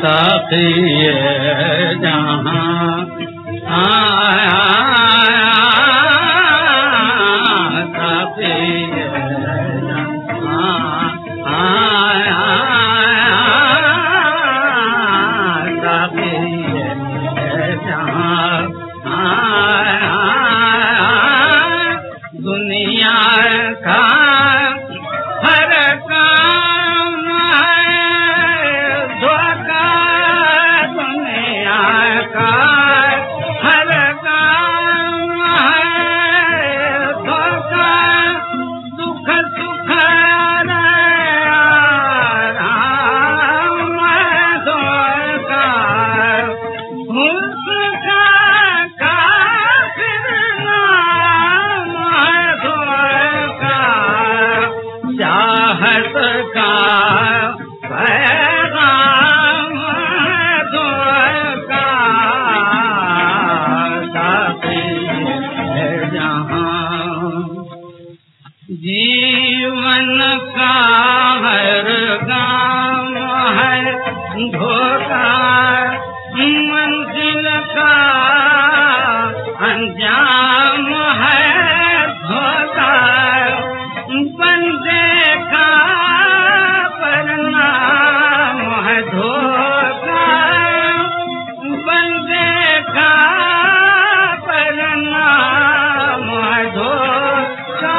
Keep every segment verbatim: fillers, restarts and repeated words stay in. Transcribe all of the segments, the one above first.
साथिए जहाँ आया साथिए जहाँ आया साथिए जहाँ आया दुनिया का हर काम है धोखा दुनिया का हर काम है धोखा दुख सुख राम धोखा मुस्का काफिर नाम है धोखा चाहत का पैगाम धोखा साथिए जहाँ जीवन का हर काम है धोखा मंजिल का अंजाम है धोखा बंदे का परिणाम है धोखा बंदे का परिणाम है धोखा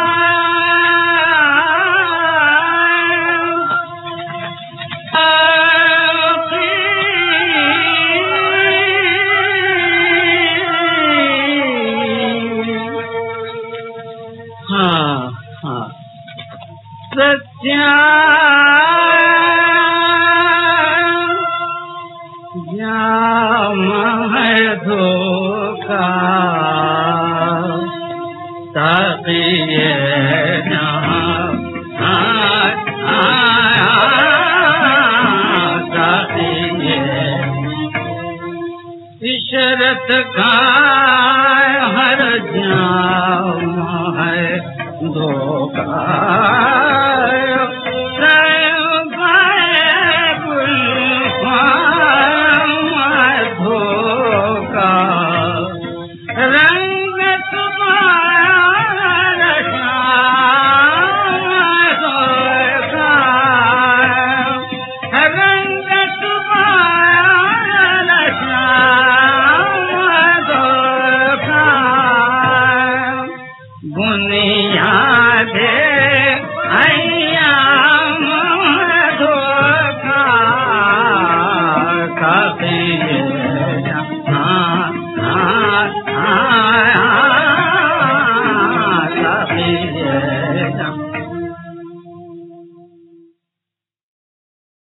हाँ हाँ सच्चा जाम है धोखा साथिए जहाँ आया साथिए इशरत का हर जाम है धोखा धोखा रंग तुम्हारा धोखा रंग तुम्हारा धोखा बुनियादे अय्याम धोखा साथिए जहाँ